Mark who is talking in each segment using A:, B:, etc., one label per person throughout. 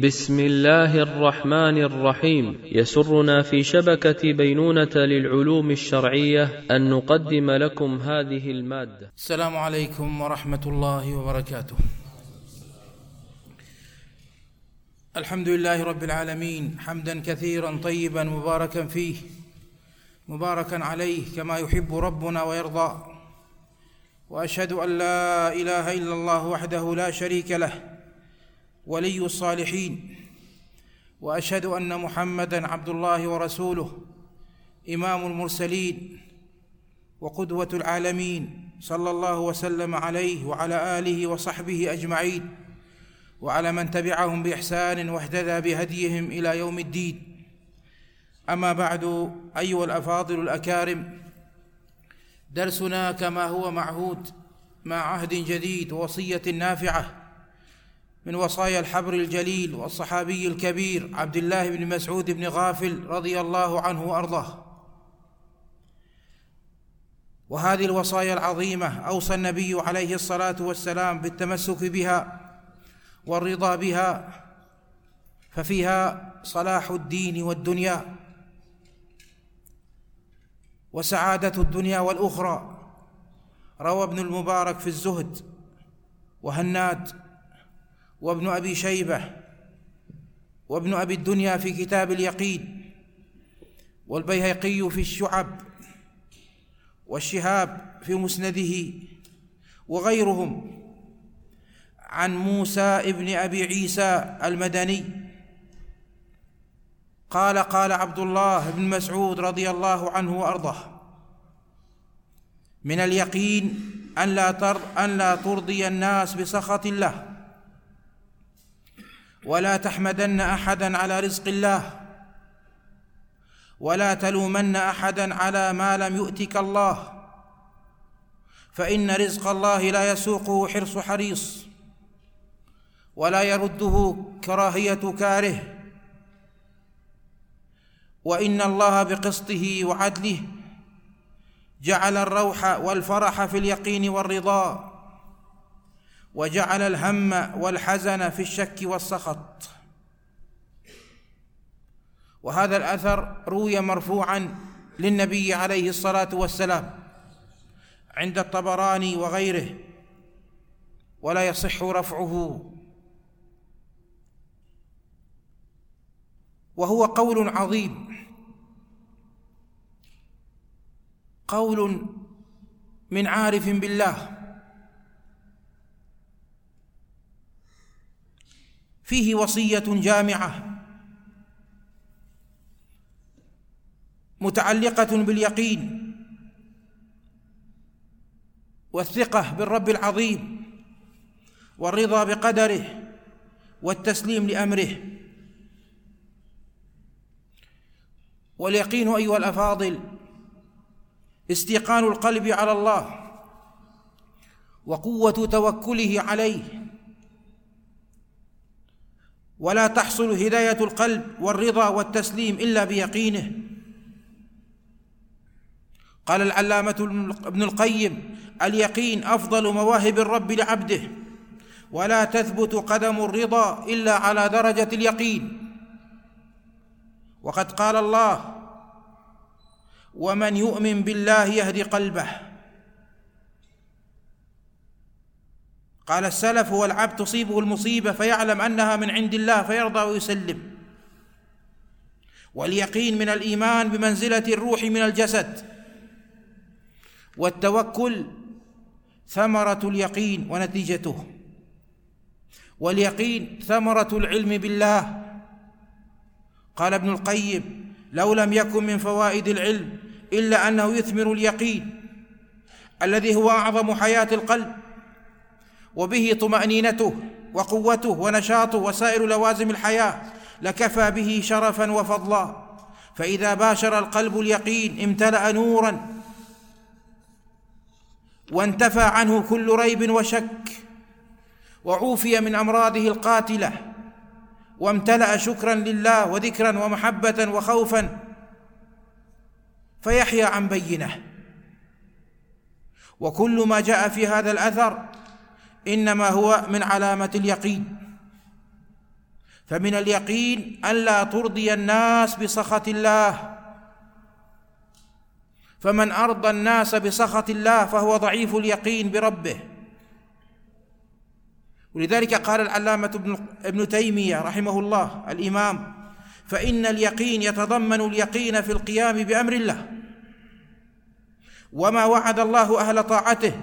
A: بسم الله الرحمن الرحيم. يسرنا في شبكة بينونة للعلوم الشرعية أن نقدم لكم هذه المادة.
B: السلام عليكم ورحمة الله وبركاته. الحمد لله رب العالمين، حمدا كثيرا طيبا مباركا فيه، مباركا عليه كما يحب ربنا ويرضى. وأشهد أن لا إله إلا الله وحده لا شريك له ولي الصالحين، وأشهد أن محمدًا عبد الله ورسوله، إمام المرسلين وقدوة العالمين، صلى الله وسلم عليه وعلى آله وصحبه أجمعين، وعلى من تبعهم بإحسان واهتدى بهديهم إلى يوم الدين. أما بعد، أيها الأفاضل الأكارم، درسنا كما هو معهود مع عهد جديد ووصية نافعة من وصايا الحبر الجليل والصحابي الكبير عبد الله بن مسعود بن غافل رضي الله عنه وأرضاه. وهذه الوصايا العظيمة أوصى النبي عليه الصلاة والسلام بالتمسك بها والرضا بها، ففيها صلاح الدين والدنيا وسعادة الدنيا والأخرى. روى ابن المبارك في الزهد، وهناد، وابن أبي شيبة، وابن أبي الدنيا في كتاب اليقين، والبيهقي في الشعب، والشهاب في مسنده، وغيرهم عن موسى ابن أبي عيسى المدني قال: قال عبد الله بن مسعود رضي الله عنه وأرضاه: من اليقين أن لا ترضي الناس بسخط الله، ولا تحمدن أحدا على رزق الله، ولا تلومن أحدا على ما لم يؤتك الله، فإن رزق الله لا يسوقه حرص حريص، ولا يرده كراهية كاره، وإن الله بقسطه وعدله جعل الروح والفرح في اليقين والرضا، وجعل الهم والحزن في الشك والسخط. وهذا الأثر روي مرفوعا للنبي عليه الصلاة والسلام عند الطبراني وغيره، ولا يصح رفعه، وهو قول عظيم، قول من عارف بالله، فيه وصية جامعة متعلقة باليقين والثقة بالرب العظيم والرضا بقدره والتسليم لأمره. واليقين أيها الأفاضل استيقان القلب على الله وقوة توكله عليه، ولا تحصل هداية القلب والرضا والتسليم إلا بيقينه. قال العلامة ابن القيم: اليقين أفضل مواهب الرب لعبده، ولا تثبت قدم الرضا إلا على درجة اليقين. وقد قال الله: ومن يؤمن بالله يهدي قلبه. قال السلف: هو العبد تصيبه المصيبة فيعلم أنها من عند الله فيرضى ويسلم. واليقين من الإيمان بمنزلة الروح من الجسد، والتوكل ثمرة اليقين ونتيجته، واليقين ثمرة العلم بالله. قال ابن القيم: لو لم يكن من فوائد العلم إلا أنه يثمر اليقين الذي هو أعظم حياة القلب، وبه طمأنينته وقوته ونشاطه وسائر لوازم الحياة، لكفى به شرفا وفضلا. فإذا باشر القلب اليقين امتلأ نورا، وانتفى عنه كل ريب وشك، وعوفي من أمراضه القاتلة، وامتلأ شكرا لله وذكرا ومحبة وخوفا، فيحيا عن بينه. وكل ما جاء في هذا الأثر إنما هو من علامة اليقين، فمن اليقين ألا ترضي الناس بسخط الله، فمن أرضى الناس بسخط الله فهو ضعيف اليقين بربه. ولذلك قال العلامة ابن تيمية رحمه الله الإمام: فإن اليقين يتضمن اليقين في القيام بأمر الله وما وعد الله أهل طاعته،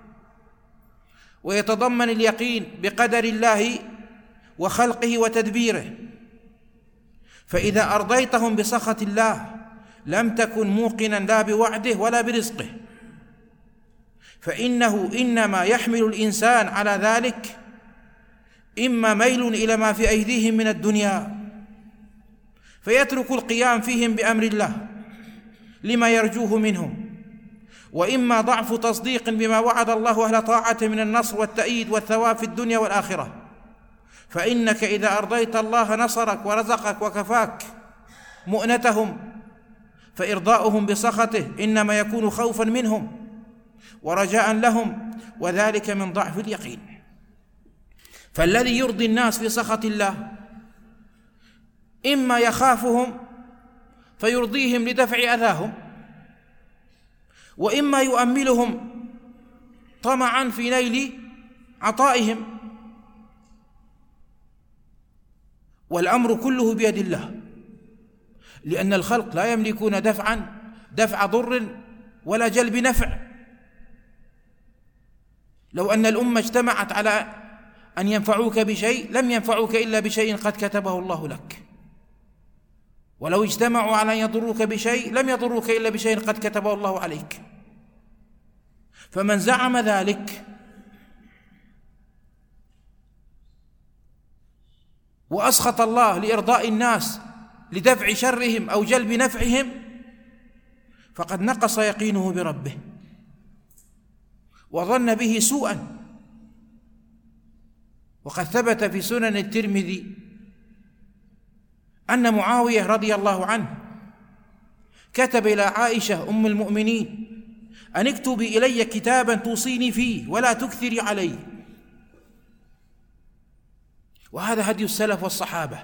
B: ويتضمن اليقين بقدر الله وخلقه وتدبيره. فإذا أرضيتهم بسخط الله لم تكن موقنا لا بوعده ولا برزقه، فإنه إنما يحمل الإنسان على ذلك إما ميل إلى ما في أيديهم من الدنيا فيترك القيام فيهم بأمر الله لما يرجوه منهم، وإما ضعف تصديق بما وعد الله أهل طاعته من النصر والتأييد والثواب في الدنيا والآخرة. فإنك إذا أرضيت الله نصرك ورزقك وكفاك مؤنتهم، فإرضاؤهم بسخطه إنما يكون خوفا منهم ورجاء لهم، وذلك من ضعف اليقين. فالذي يرضي الناس بسخط الله إما يخافهم فيرضيهم لدفع أذاهم، وإما يؤملهم طمعا في نيل عطائهم، والأمر كله بيد الله، لأن الخلق لا يملكون دفع ضر ولا جلب نفع. لو أن الأمة اجتمعت على أن ينفعوك بشيء لم ينفعوك إلا بشيء قد كتبه الله لك، ولو اجتمعوا على أن يضروك بشيء لم يضروك إلا بشيء قد كتبه الله عليك. فمن زعم ذلك وأسخط الله لإرضاء الناس لدفع شرهم أو جلب نفعهم فقد نقص يقينه بربه وظن به سوءا. وقد ثبت في سنن الترمذي أن معاوية رضي الله عنه كتب إلى عائشة أم المؤمنين أن اكتبي إلي كتابا توصيني فيه ولا تكثري علي. وهذا هدي السلف والصحابة،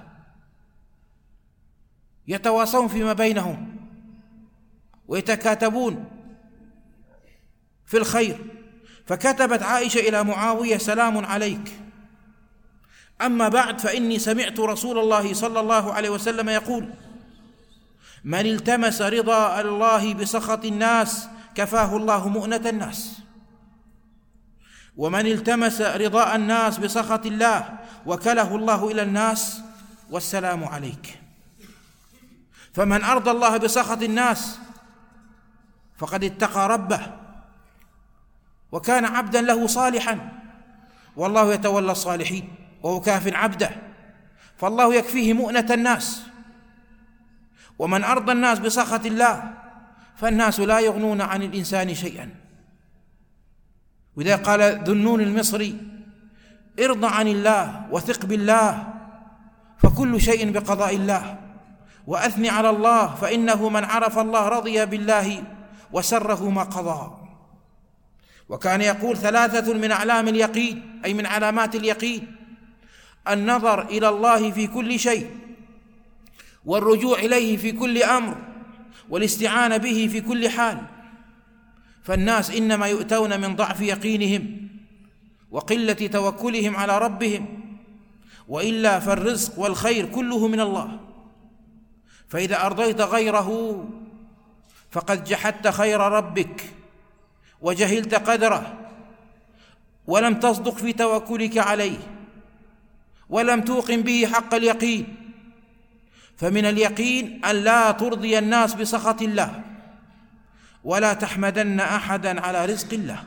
B: يتواصون فيما بينهم ويتكاتبون في الخير. فكتبت عائشة إلى معاوية: سلام عليك، أما بعد، فإني سمعت رسول الله صلى الله عليه وسلم يقول: من التمس رضا الله بسخط الناس كفاه الله مؤنة الناس، ومن التمس رضاء الناس بسخط الله وكله الله إلى الناس، والسلام عليك. فمن أرضى الله بسخط الناس فقد اتقى ربه وكان عبدا له صالحا، والله يتولى الصالحين وهو كاف عبده، فالله يكفيه مؤنة الناس. ومن أرضى الناس بسخط الله فالناس لا يغنون عن الإنسان شيئا. وإذا قال ذنون المصري: ارضى عن الله وثق بالله فكل شيء بقضاء الله، وأثني على الله فإنه من عرف الله رضي بالله وسره ما قضى. وكان يقول: 3 من أعلام اليقين، أي من علامات اليقين: النظر إلى الله في كل شيء، والرجوع إليه في كل أمر، والاستعانة به في كل حال. فالناس إنما يؤتون من ضعف يقينهم وقلة توكلهم على ربهم، وإلا فالرزق والخير كله من الله. فإذا أرضيت غيره فقد جحدت خير ربك وجهلت قدره، ولم تصدق في توكلك عليه، ولم توقن به حق اليقين. فمن اليقين أن لا ترضي الناس بسخط الله، ولا تحمدن أحدا على رزق الله.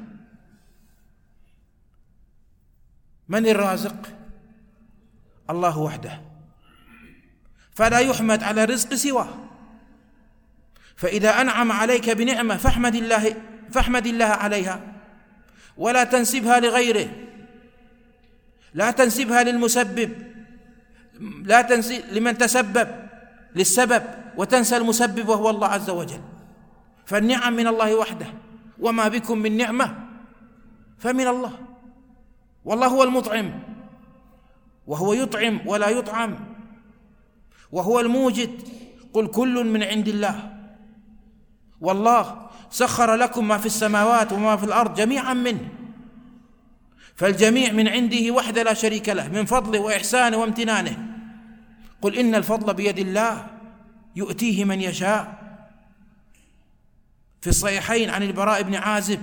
B: من الرازق؟ الله وحده، فلا يحمد على الرزق سواه. فإذا أنعم عليك بنعمة فاحمد الله عليها، ولا تنسبها لغيره، لا تنسبها للمسبب، لا تنسب لمن تسبب للسبب وتنسى المسبب وهو الله عز وجل. فالنعم من الله وحده، وما بكم من نعمة فمن الله، والله هو المطعم وهو يطعم ولا يطعم، وهو الموجد. قل كل من عند الله، والله سخر لكم ما في السماوات وما في الأرض جميعا منه، فالجميع من عنده وحده لا شريك له، من فضله وإحسانه وامتنانه. قل إن الفضل بيد الله يؤتيه من يشاء. في الصحيحين عن البراء بن عازب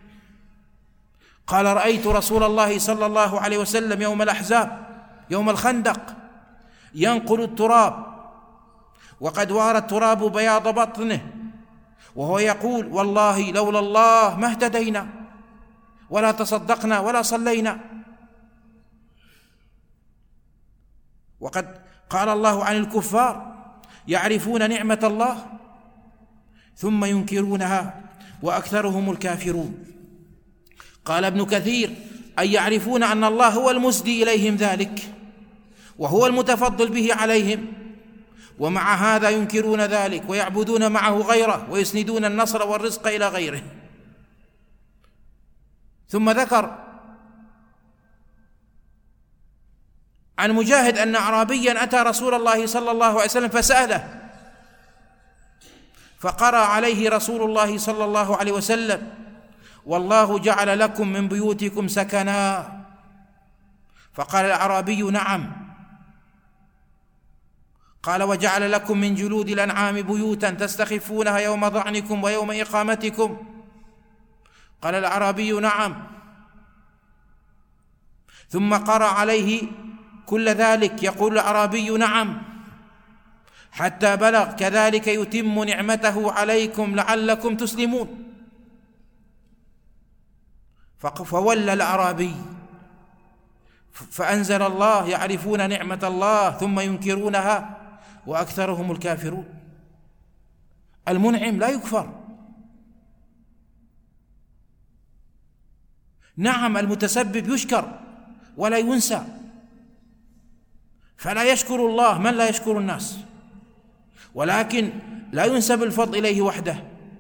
B: قال: رأيت رسول الله صلى الله عليه وسلم يوم الأحزاب يوم الخندق ينقل التراب، وقد وار التراب بياض بطنه، وهو يقول: والله لولا الله ما اهتدينا ولا تصدقنا ولا صلينا. وقد قال الله عن الكفار: يعرفون نعمة الله ثم ينكرونها وأكثرهم الكافرون. قال ابن كثير: أي يعرفون أن الله هو المسدي إليهم ذلك وهو المتفضل به عليهم، ومع هذا ينكرون ذلك ويعبدون معه غيره ويسندون النصر والرزق إلى غيره. ثم ذكر عن مجاهد أن أعرابيا أتى رسول الله صلى الله عليه وسلم فسأله، فقرأ عليه رسول الله صلى الله عليه وسلم: والله جعل لكم من بيوتكم سكنا. فقال الأعرابي: نعم. قال: وجعل لكم من جلود الأنعام بيوتا تستخفونها يوم ضعنكم ويوم إقامتكم. قال الأعرابي: نعم. ثم قرأ عليه كل ذلك يقول الأعرابي: نعم، حتى بلغ: كذلك يتم نعمته عليكم لعلكم تسلمون. فولى الأعرابي، فأنزل الله: يعرفون نعمة الله ثم ينكرونها وأكثرهم الكافرون. المنعم لا يكفر. نعم، المتسبب يشكر ولا ينسى، فلا يشكر الله من لا يشكر الناس، ولكن لا ينسب الفضل إليه وحده.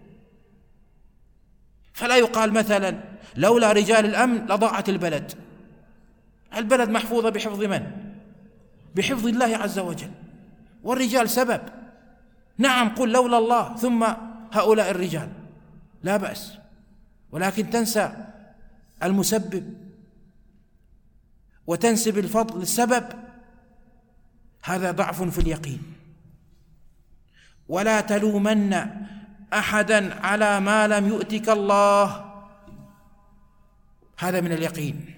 B: فلا يقال مثلا: لولا رجال الأمن لضاعت البلد. البلد محفوظة بحفظ من؟ بحفظ الله عز وجل، والرجال سبب. نعم، قل لولا الله ثم هؤلاء الرجال، لا بأس، ولكن تنسى المسبب وتنسب الفضل للسبب، هذا ضعف في اليقين. ولا تلومن أحدا على ما لم يؤتك الله، هذا من اليقين.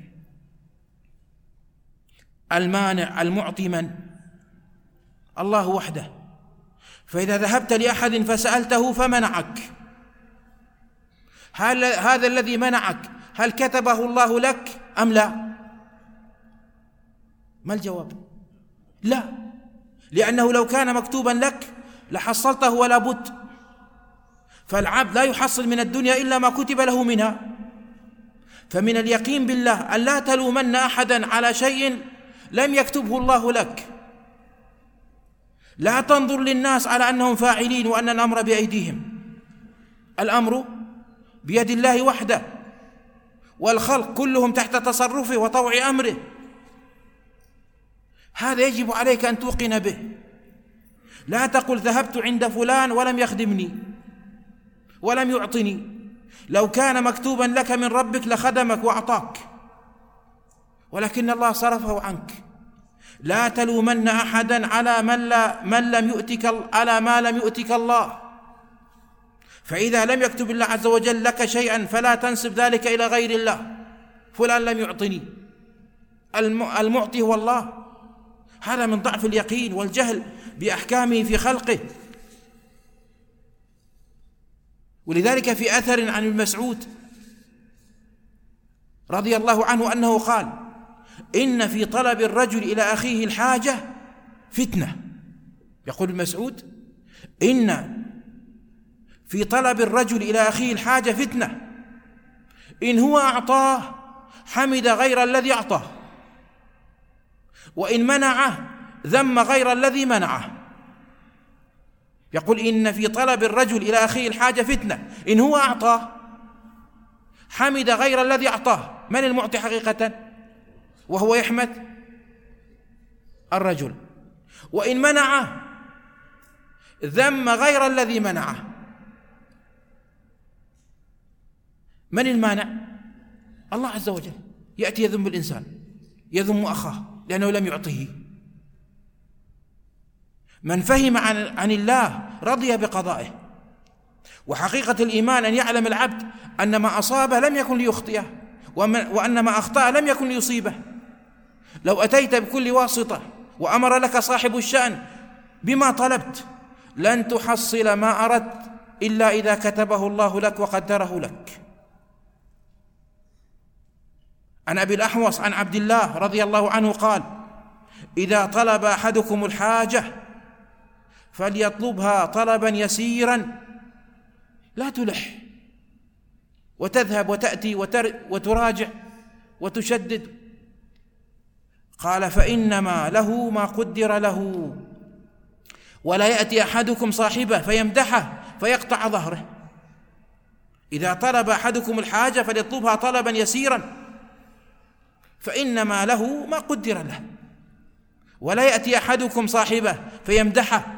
B: المانع المعطي من؟ الله وحده. فإذا ذهبت لأحد فسألته فمنعك، هذا الذي منعك هل كتبه الله لك أم لا؟ ما الجواب؟ لا، لأنه لو كان مكتوبا لك لحصلته ولا بد. فالعبد لا يحصل من الدنيا إلا ما كتب له منها. فمن اليقين بالله أن لا تلومن أحدا على شيء لم يكتبه الله لك. لا تنظر للناس على أنهم فاعلين وأن الأمر بأيديهم، الأمر بيد الله وحده، والخلق كلهم تحت تصرفه وطوع أمره. هذا يجب عليك أن توقن به. لا تقل ذهبت عند فلان ولم يخدمني ولم يعطني. لو كان مكتوبا لك من ربك لخدمك وأعطاك، ولكن الله صرفه عنك. لا تلومن أحدا على من لم يؤتك على ما لم يؤتك الله. فإذا لم يكتب الله عز وجل لك شيئا فلا تنسب ذلك إلى غير الله. فلان لم يعطني، المعطي هو الله. هذا من ضعف اليقين والجهل بأحكامه في خلقه. ولذلك في أثر عن ابن مسعود رضي الله عنه أنه قال: إن في طلب الرجل إلى أخيه الحاجة فتنة. يقول ابن مسعود: إن في طلب الرجل إلى أخيه الحاجة فتنة، إن هو أعطاه حمد غير الذي أعطاه، وإن منعه ذم غير الذي منعه. يقول: إن في طلب الرجل إلى أخيه الحاجة فتنة، إن هو أعطاه حمد غير الذي أعطاه. من المعطي حقيقة وهو يحمد؟ الرجل، وإن منعه ذم غير الذي منعه. من المانع؟ الله عز وجل. يأتي يذم الإنسان، يذم أخاه لأنه لم يعطه. من فهم عن الله رضي بقضائه. وحقيقة الإيمان أن يعلم العبد أن ما أصابه لم يكن ليخطئه، وأن ما أخطأ لم يكن ليصيبه. لو أتيت بكل واسطة وأمر لك صاحب الشأن بما طلبت لن تحصل ما أردت إلا إذا كتبه الله لك وقدره لك. عن أبي الأحوص عن عبد الله رضي الله عنه قال: إذا طلب أحدكم الحاجة فليطلبها طلبا يسيرا لا تلح وتذهب وتأتي وتراجع وتشدد. قال: فإنما له ما قدر له، ولا يأتي أحدكم صاحبه فيمدحه فيقطع ظهره. إذا طلب أحدكم الحاجة فليطلبها طلبا يسيرا، فإنما له ما قدر له، ولا يأتي أحدكم صاحبه فيمدحه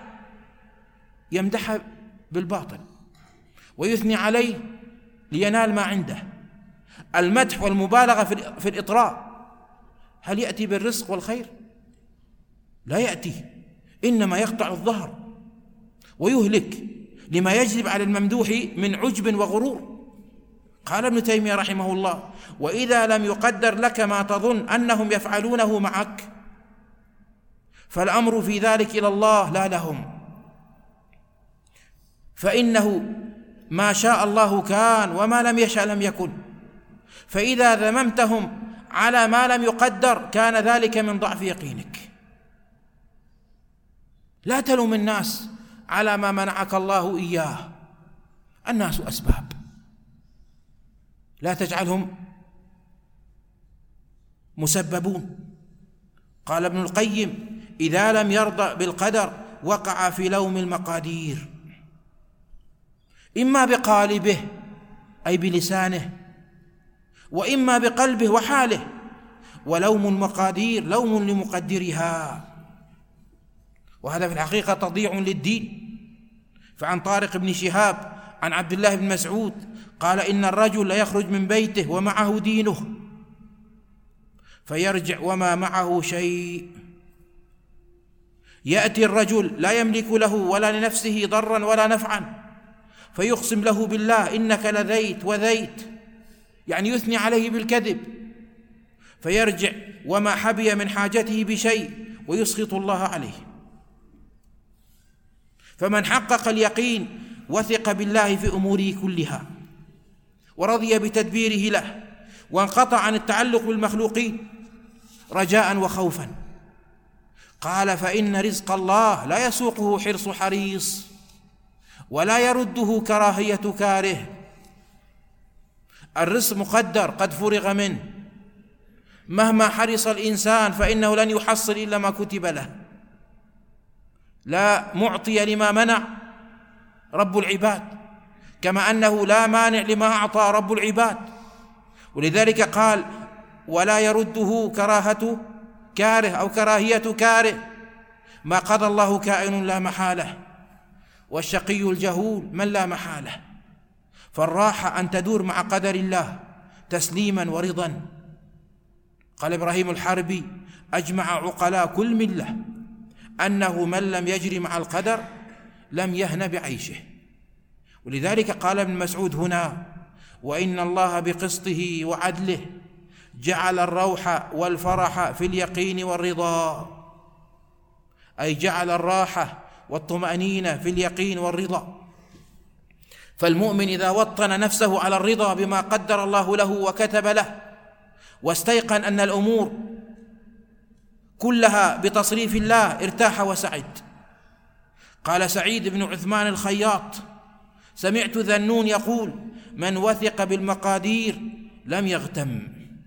B: بالباطل ويثني عليه لينال ما عنده. المدح والمبالغة في الإطراء هل يأتي بالرزق والخير؟ لا يأتي، إنما يقطع الظهر ويهلك لما يجلب على الممدوح من عجب وغرور. قال ابن تيمية رحمه الله: وإذا لم يقدر لك ما تظن أنهم يفعلونه معك فالأمر في ذلك إلى الله لا لهم، فإنه ما شاء الله كان وما لم يشأ لم يكن. فإذا ذممتهم على ما لم يقدر كان ذلك من ضعف يقينك. لا تلوم الناس على ما منعك الله إياه، الناس أسباب، لا تجعلهم مسببون. قال ابن القيم: إذا لم يرضى بالقدر وقع في لوم المقادير، إما بقالبه أي بلسانه، وإما بقلبه وحاله. ولوم المقادير لوم لمقدرها، وهذا في الحقيقة تضييع للدين. فعن طارق بن شهاب عن عبد الله بن مسعود قال: إن الرجل ليخرج من بيته ومعه دينه فيرجع وما معه شيء. يأتي الرجل لا يملك له ولا لنفسه ضرا ولا نفعا فيقسم له بالله: إنك لذيت وذيت، يعني يثني عليه بالكذب، فيرجع وما حبي من حاجته بشيء ويسخط الله عليه. فمن حقق اليقين وثق بالله في أموره كلها ورضي بتدبيره له، وانقطع عن التعلق بالمخلوقين رجاء وخوفا. قال: فإن رزق الله لا يسوقه حرص حريص ولا يرده كراهية كاره. الرزق مقدر قد فرغ منه، مهما حرص الإنسان فإنه لن يحصل إلا ما كتب له. لا معطي لما منع رب العباد، كما أنه لا مانع لما أعطى رب العباد. ولذلك قال: ولا يرده كراهة كاره أو كراهية كاره. ما قضى الله كائن لا محالة، والشقي الجهول من لا محالة. فالراحة أن تدور مع قدر الله تسليما ورضا. قال إبراهيم الحربي: أجمع عقلاء كل ملة أنه من لم يجري مع القدر لم يهن بعيشه. ولذلك قال ابن مسعود هنا: وإن الله بقسطه وعدله جعل الروح والفرح في اليقين والرضا، أي جعل الراحة والطمأنينة في اليقين والرضا. فالمؤمن إذا وطن نفسه على الرضا بما قدر الله له وكتب له، واستيقن أن الأمور كلها بتصريف الله، ارتاح وسعد. قال سعيد بن عثمان الخياط: سمعت ذنون يقول: من وثق بالمقادير لم يغتم.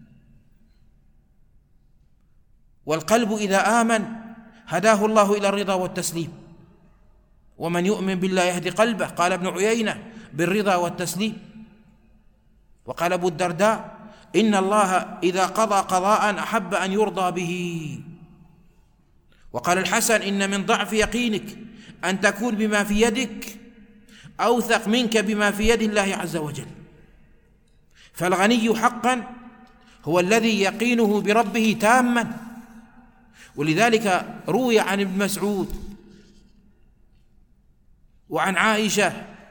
B: والقلب إذا آمن هداه الله إلى الرضا والتسليم، ومن يؤمن بالله يهدي قلبه. قال ابن عيينة: بالرضا والتسليم. وقال أبو الدرداء: إن الله إذا قضى قضاء أحب أن يرضى به. وقال الحسن: إن من ضعف يقينك أن تكون بما في يدك أوثق منك بما في يد الله عز وجل. فالغني حقا هو الذي يقينه بربه تاما. ولذلك روي عن ابن مسعود وعن عائشة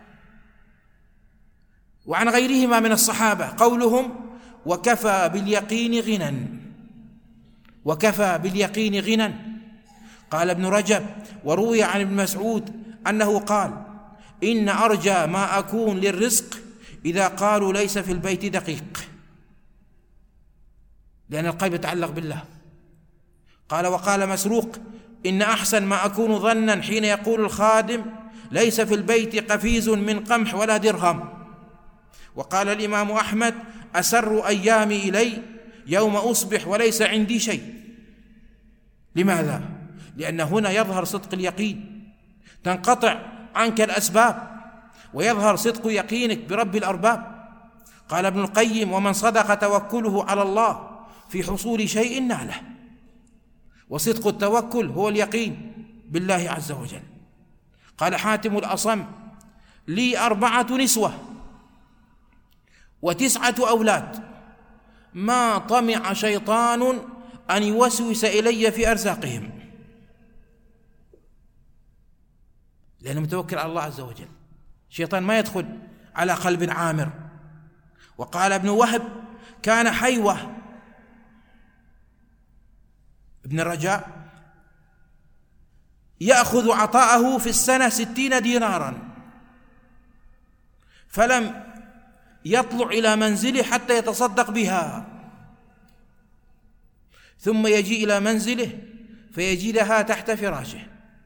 B: وعن غيرهما من الصحابة قولهم: وكفى باليقين غنى، وكفى باليقين غنى. قال ابن رجب: وروي عن ابن مسعود أنه قال: إن أرجى ما أكون للرزق إذا قالوا ليس في البيت دقيق، لأن القلب يتعلق بالله. قال: وقال مسروق: إن أحسن ما أكون ظنا حين يقول الخادم ليس في البيت قفيز من قمح ولا درهم. وقال الإمام أحمد: أسر أيامي إلي يوم أصبح وليس عندي شيء. لماذا؟ لأن هنا يظهر صدق اليقين، تنقطع عنك الأسباب ويظهر صدق يقينك برب الأرباب. قال ابن القيم: ومن صدق توكله على الله في حصول شيء ناله. وصدق التوكل هو اليقين بالله عز وجل. قال حاتم الأصم: لي 4 نسوة و9 أولاد، ما طمع شيطان أن يوسوس إلي في أرزاقهم، لأنه متوكل على الله عز وجل. الشيطان ما يدخل على قلب عامر. وقال ابن وهب: كان حيوة ابن الرجاء يأخذ عطاءه في السنة 60 دينارا، فلم يطلع إلى منزله حتى يتصدق بها، ثم يجي إلى منزله فيجدها تحت فراشه.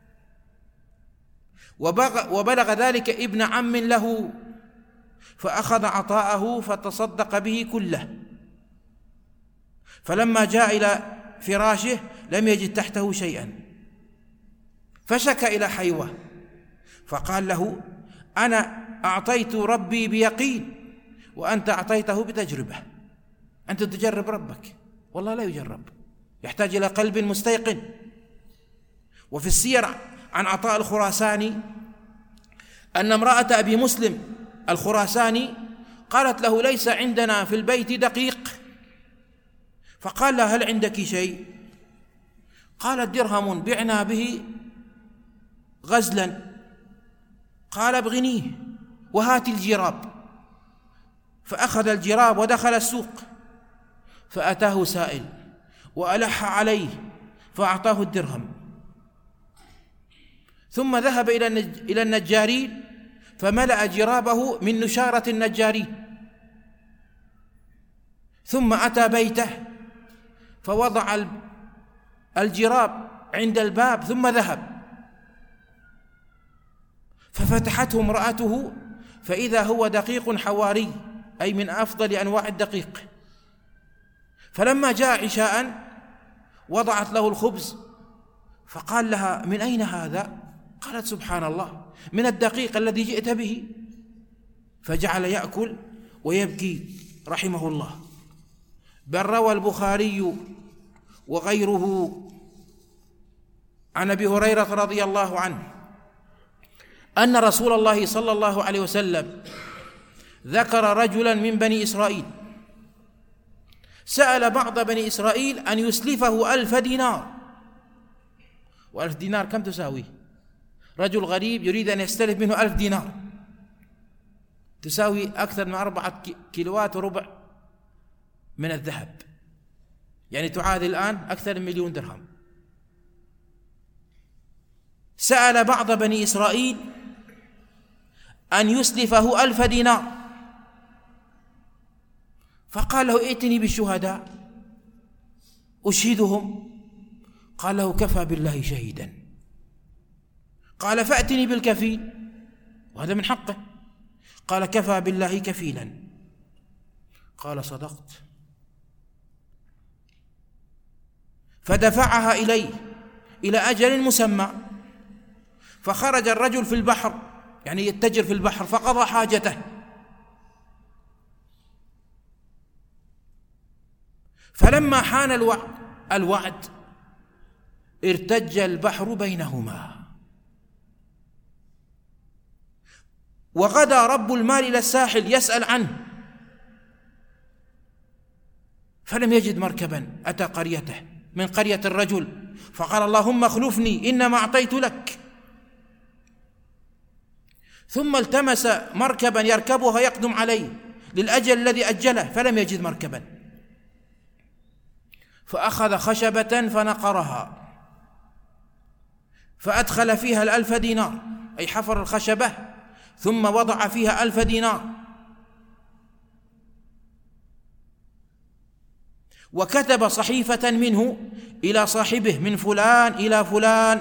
B: وبلغ ذلك ابن عم له، فأخذ عطاءه فتصدق به كله، فلما جاء إلى فراشه لم يجد تحته شيئا، فشكى إلى حيوة فقال له: أنا أعطيت ربي بيقين وأنت أعطيته بتجربة. أنت تجرب ربك، والله لا يجرب، يحتاج إلى قلب مستيقن. وفي السير عن عطاء الخراساني أن امرأة أبي مسلم الخراساني قالت له: ليس عندنا في البيت دقيق. فقال لها: هل عندك شيء؟ قالت: درهم بعنا به غزلا. قال: ابغنيه وهات الجراب. فأخذ الجراب ودخل السوق، فأتاه سائل وألح عليه فأعطاه الدرهم، ثم ذهب إلى النجارين فملأ جرابه من نشارة النجارين، ثم أتى بيته فوضع الجراب عند الباب ثم ذهب، ففتحته امرأته فإذا هو دقيق حواري، أي من أفضل أنواع الدقيق. فلما جاء عشاء وضعت له الخبز، فقال لها: من أين هذا؟ قالت: سبحان الله، من الدقيق الذي جئت به. فجعل يأكل ويبكي رحمه الله. بل روى البخاري وغيره عن أبي هريرة رضي الله عنه أن رسول الله صلى الله عليه وسلم ذكر رجلا من بني إسرائيل سأل بعض بني إسرائيل أن يسلفه 1000 دينار. و1000 دينار كم تساوي؟ رجل غريب يريد أن يستلف منه 1000 دينار، تساوي أكثر من 4 كيلوات وربع من الذهب، يعني تعادل الآن أكثر من 1,000,000 درهم. سأل بعض بني إسرائيل أن يسلفه 1000 دينار، فقال له: ائتني بالشهداء أشهدهم. قال له: كفى بالله شهيدا. قال: فأتني بالكفيل، وهذا من حقه. قال: كفى بالله كفيلا. قال: صدقت. فدفعها إليه إلى أجل مسمى، فخرج الرجل في البحر، يعني يتجر في البحر، فقضى حاجته. فلما حان الوعد ارتج البحر بينهما. وغدا رب المال إلى الساحل يسأل عنه فلم يجد مركبا. أتى قريته من قرية الرجل فقال اللهم اخلفني إنما أعطيت لك، ثم التمس مركبا يركبها يقدم عليه للأجل الذي أجله فلم يجد مركبا، فأخذ خشبة فنقرها فأدخل فيها 1000 دينار، أي حفر الخشبة ثم وضع فيها 1000 دينار، وكتب صحيفة منه إلى صاحبه من فلان إلى فلان: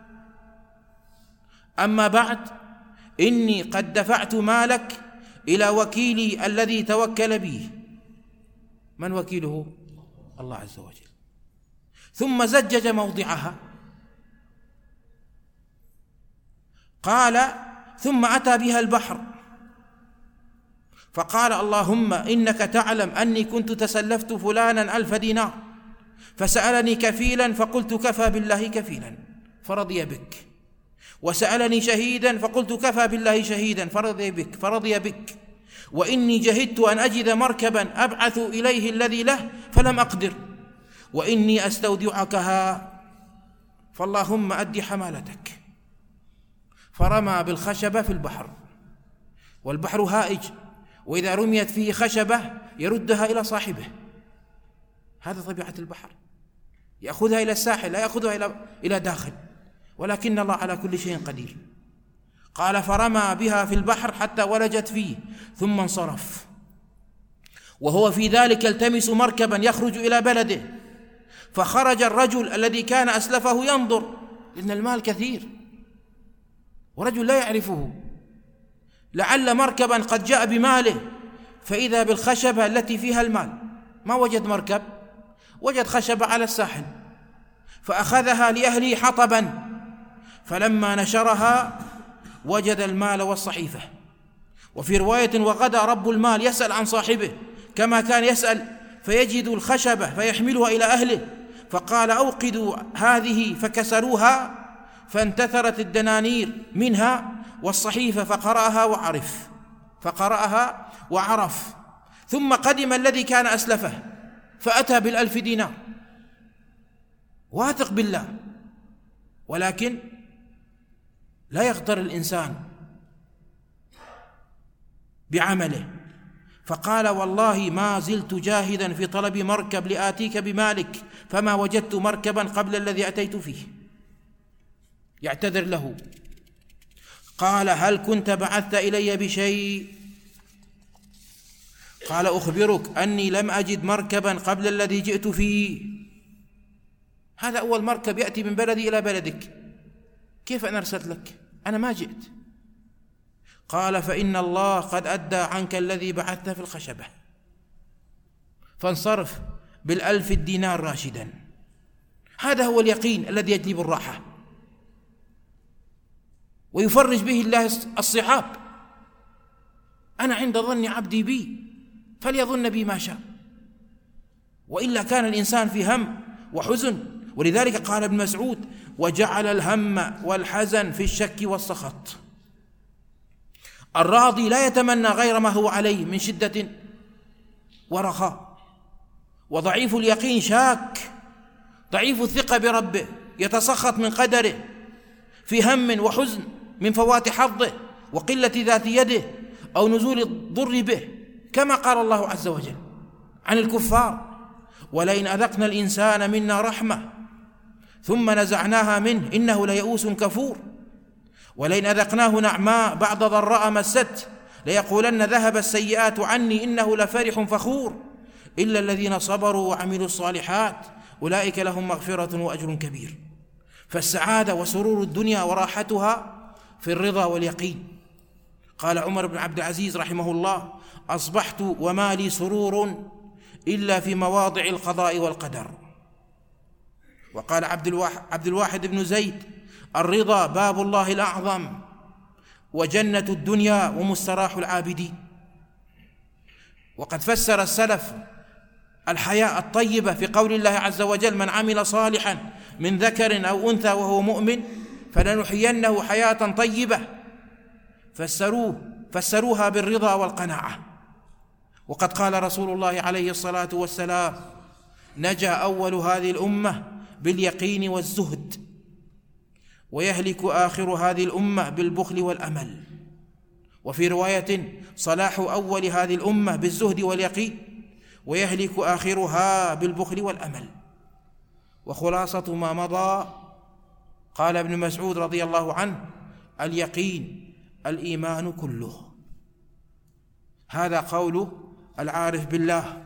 B: أما بعد إني قد دفعت مالك إلى وكيلي الذي توكل به. من وكيله؟ الله عز وجل. ثم زجج موضعها. قال: ثم أتى بها البحر فقال: اللهم إنك تعلم أني كنت تسلفت فلانا 1000 دينار فسألني كفيلا فقلت كفى بالله كفيلا فرضي بك، وسألني شهيدا فقلت كفى بالله شهيدا فرضي بك، وإني جهدت أن أجد مركبا أبعث إليه الذي له فلم أقدر، وإني أستودعكها فاللهم أدي حمالتك. فرمى بالخشبة في البحر، والبحر هائج، وإذا رميت فيه خشبة يردها إلى صاحبه. هذا طبيعة البحر، يأخذها إلى الساحل لا يأخذها إلى داخل، ولكن الله على كل شيء قدير. قال: فرمى بها في البحر حتى ولجت فيه ثم انصرف، وهو في ذلك يلتمس مركبا يخرج إلى بلده، فخرج الرجل الذي كان أسلفه ينظر، لأن المال كثير ورجل لا يعرفه، لعل مركبا قد جاء بماله، فإذا بالخشبة التي فيها المال. ما وجد مركب، وجد خشبة على الساحل فأخذها لأهله حطبا، فلما نشرها وجد المال والصحيفة. وفي رواية: وغدا رب المال يسأل عن صاحبه كما كان يسأل، فيجد الخشبة فيحملها إلى أهله، فقال: أوقدوا هذه، فكسروها فانتثرت الدنانير منها والصحيفة، فقرأها وعرف. ثم قدم الذي كان أسلفه فأتى بال1000 دينار واثق بالله، ولكن لا يغتر الإنسان بعمله، فقال: والله ما زلت جاهدا في طلب مركب لآتيك بمالك، فما وجدت مركبا قبل الذي أتيت فيه. يعتذر له. قال: هل كنت بعثت إلي بشيء؟ قال: أخبرك أني لم أجد مركبا قبل الذي جئت فيه. هذا أول مركب يأتي من بلدي إلى بلدك، كيف أنا أرسلت لك؟ أنا ما جئت. قال: فإن الله قد أدى عنك الذي بعثت في الخشبة، فانصرف بال1000 دينار راشدا. هذا هو اليقين الذي يجلب الراحة ويفرج به الله الصعاب. أنا عند ظن عبدي بي فليظن بي ما شاء، وإلا كان الإنسان في هم وحزن. ولذلك قال ابن مسعود: وجعل الهم والحزن في الشك والسخط. الراضي لا يتمنى غير ما هو عليه من شدة ورخاء، وضعيف اليقين شاك، ضعيف الثقة بربه، يتسخط من قدره في هم وحزن من فوات حظه وقلة ذات يده أو نزول الضر به، كما قال الله عز وجل عن الكفار: ولئن أذقنا الإنسان منا رحمة ثم نزعناها منه إنه ليئوس كفور، ولئن أذقناه نعماء بعد ضراء مسته ليقولن ذهب السيئات عني إنه لفرح فخور، إلا الذين صبروا وعملوا الصالحات أولئك لهم مغفرة وأجر كبير. فالسعادة وسرور الدنيا وراحتها في الرضا واليقين. قال عمر بن عبد العزيز رحمه الله: أصبحت وما لي سرور إلا في مواضع القضاء والقدر. وقال عبد الواحد بن زيد: الرضا باب الله الأعظم، وجنة الدنيا ومستراح العابدين. وقد فسر السلف الحياة الطيبة في قول الله عز وجل: من عمل صالحا من ذكر أو أنثى وهو مؤمن فلنحيينه حياة طيبة، فسروها بالرضا والقناعة. وقد قال رسول الله عليه الصلاة والسلام: نجا أول هذه الأمة باليقين والزهد، ويهلك آخر هذه الأمة بالبخل والأمل. وفي رواية: صلاح أول هذه الأمة بالزهد واليقين، ويهلك آخرها بالبخل والأمل. وخلاصة ما مضى، قال ابن مسعود رضي الله عنه: اليقين الإيمان كله. هذا قول العارف بالله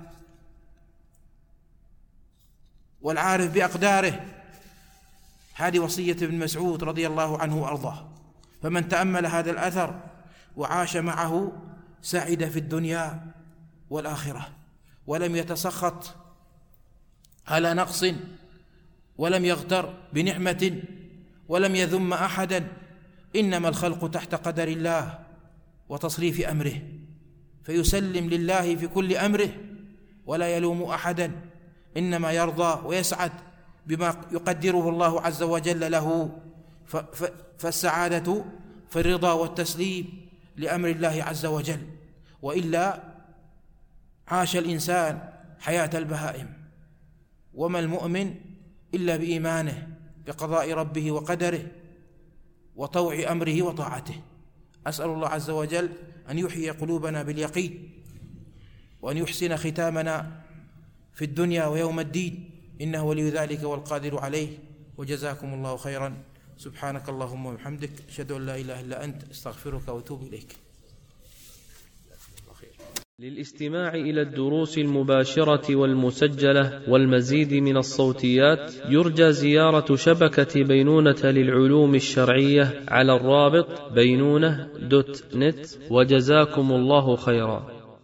B: والعارف بأقداره، هذه وصية ابن مسعود رضي الله عنه وأرضاه. فمن تأمل هذا الأثر وعاش معه سعد في الدنيا والآخرة، ولم يتسخط على نقص، ولم يغتر بنعمة، ولم يذم أحدا. إنما الخلق تحت قدر الله وتصريف أمره، فيسلم لله في كل أمره ولا يلوم أحدا، إنما يرضى ويسعد بما يقدره الله عز وجل له. فالسعادة في الرضا والتسليم لأمر الله عز وجل، وإلا عاش الإنسان حياة البهائم. وما المؤمن إلا بإيمانه بقضاء ربه وقدره وطوع أمره وطاعته. أسأل الله عز وجل أن يحيي قلوبنا باليقين، وأن يحسن ختامنا في الدنيا ويوم الدين، إنه ولي ذلك والقادر عليه. وجزاكم الله خيرا. سبحانك اللهم وبحمدك، أشهد أن لا إله إلا أنت، أستغفرك وأتوب إليك.
A: للاستماع إلى الدروس المباشرة والمسجلة والمزيد من الصوتيات يرجى زيارة شبكة بينونة للعلوم الشرعية على الرابط بينونة.net. وجزاكم الله خيرا.